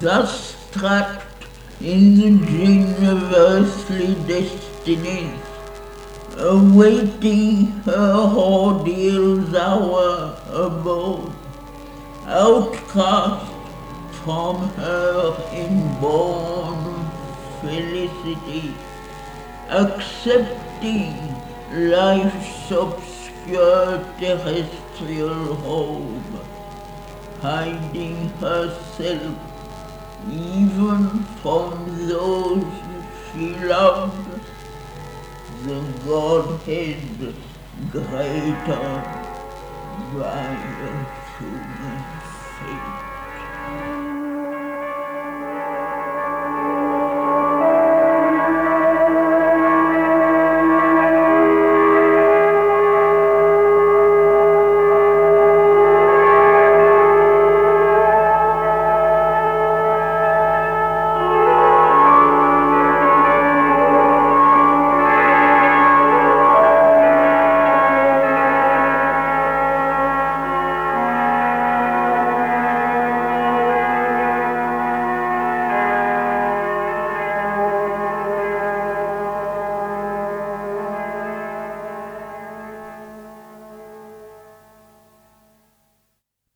thus trapped in the universally destinies, awaiting her ordeal's hour above, outcast from her inborn felicity, accepting life's obscure terrestrial home, hiding herself even from those she loved, the Godhead greater by a human fate.